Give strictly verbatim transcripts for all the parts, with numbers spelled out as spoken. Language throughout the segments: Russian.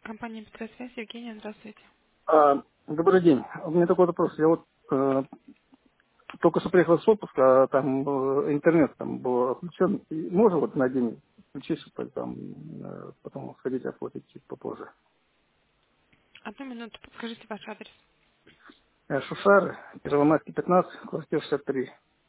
Компания «Быстросвязь», Евгения, здравствуйте. А, добрый день. У меня такой вопрос. Я вот э, только что приехал с отпуска, а там э, интернет там был отключен. И можно вот на день включить, чтобы там э, потом сходить оплатить чуть попозже. Одну минуту, подскажите ваш адрес. Э, Шушар, Первомайский пятнадцать, квартира шестьдесят три.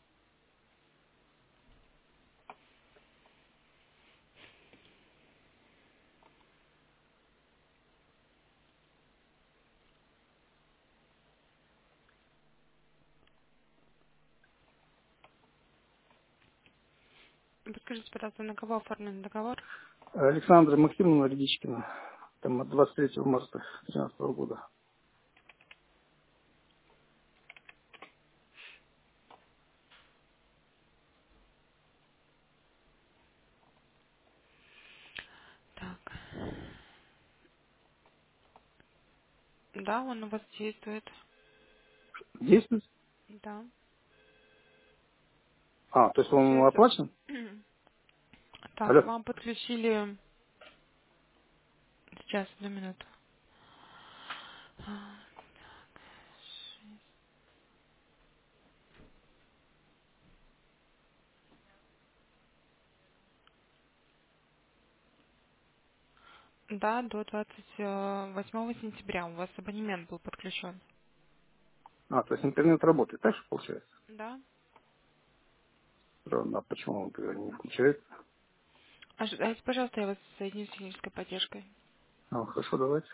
Подскажите, пожалуйста, на кого оформлен договор? Александра Максимовна Редичкина, там от двадцать третьего марта две тысячи тринадцатого года. Так. Да, он у вас действует. Действует? Да. А, то есть Все он это. оплачен? Так, Алло. вам подключили... Сейчас, одну минуту. А, Да, до двадцать восьмого сентября у вас абонемент был подключен. А, то есть интернет работает, так что получается? Да. Странно, а почему он тогда не включается? Ожидайте, пожалуйста, я вас соединю с технической поддержкой. А, хорошо, давайте.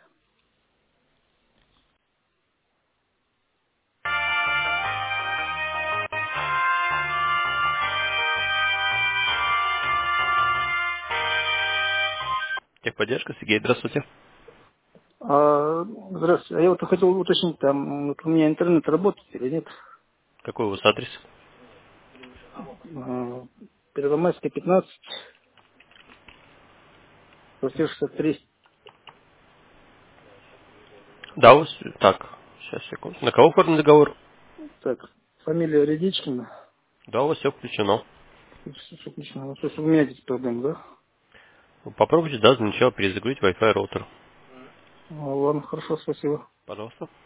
Техподдержка, Сергей, здравствуйте. А, здравствуйте. А я вот хотел уточнить, там вот у меня интернет работает или нет? Какой у вас адрес? А, Первомайская пятнадцать, квартира шестьдесят три. Да, у вас... Так, сейчас, секунду. На кого оформлен договор? Так, фамилия Редичкина. Да, у вас все включено. Всё отлично. Ну, то есть у меня здесь проблем, да? Попробуйте, да, для начала перезагрузить Wi-Fi роутер. А, ладно, хорошо, спасибо. Пожалуйста.